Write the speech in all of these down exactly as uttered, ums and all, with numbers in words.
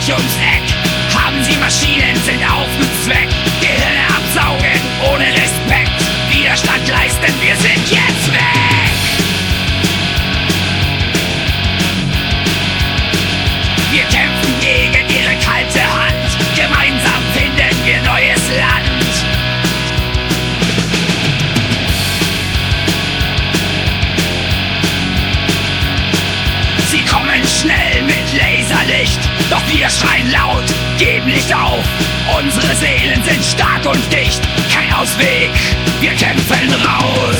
gleich ums Eck. Haben sie Maschinen, sind auf dem Zweck. Gehirne absaugen, ohne Respekt. Widerstand leisten, wir sind jetzt weg. Wir kämpfen gegen ihre kalte Hand. Gemeinsam finden wir neues Land. Sie kommen schnell mit Laserlicht, doch wir schreien laut, geben nicht auf. Unsere Seelen sind stark und dicht, kein Ausweg, wir kämpfen raus.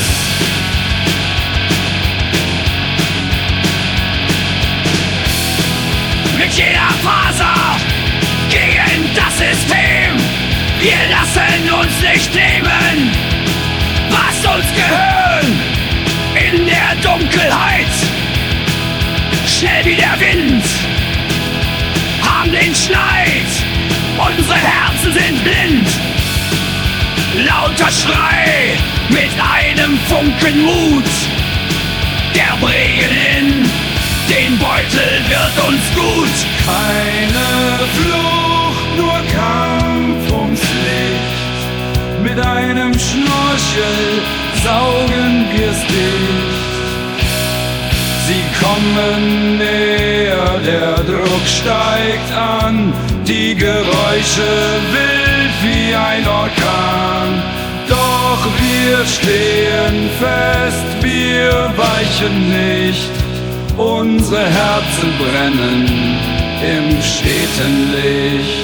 Mit jeder Faser gegen das System. Wir lassen uns nicht nehmen, was uns gehört. In der Dunkelheit, schnell wie der Wind, haben den Schneid, unsere Herzen sind blind. Lauter Schrei mit einem Funken Mut, der bringen in den Beutel wird uns gut. Keine Flucht, nur Kampf ums Licht. Mit einem Schnorchel saugen wir's dicht. Sie kommen näher, der Druck steigt an. Die Geräusche wild wie ein Orkan. Doch wir stehen fest, wir weichen nicht. Unsere Herzen brennen im steten Licht.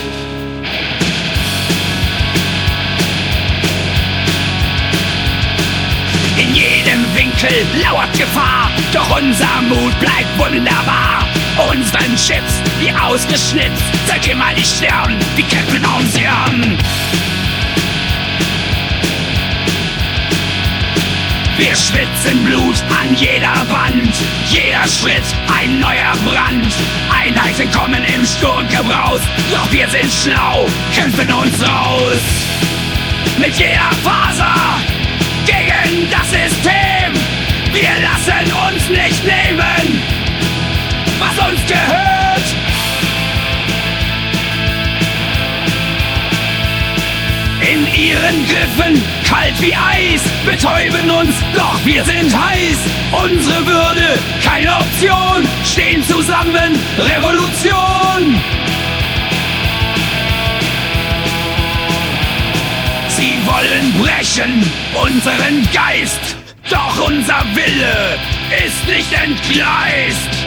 In jedem Winkel lauert Gefahr, doch unser Mut bleibt wunderbar. Unseren Chips wie ausgeschnitzt, zeig dir mal die Stirn, wir kämpfen uns an. Wir schwitzen Blut an jeder Wand, jeder Schritt ein neuer Brand. Einheiten kommen im Sturmgebraus, doch wir sind schlau, kämpfen uns raus. Mit jeder Faser gegen das System, wir lassen uns nicht nehmen, was uns gehört. In ihren Griffen, kalt wie Eis, betäuben uns, doch wir sind heiß. Unsere Würde, keine Option, stehen zusammen, Revolution. Sie wollen brechen unseren Geist, doch unser Wille ist nicht entgleist.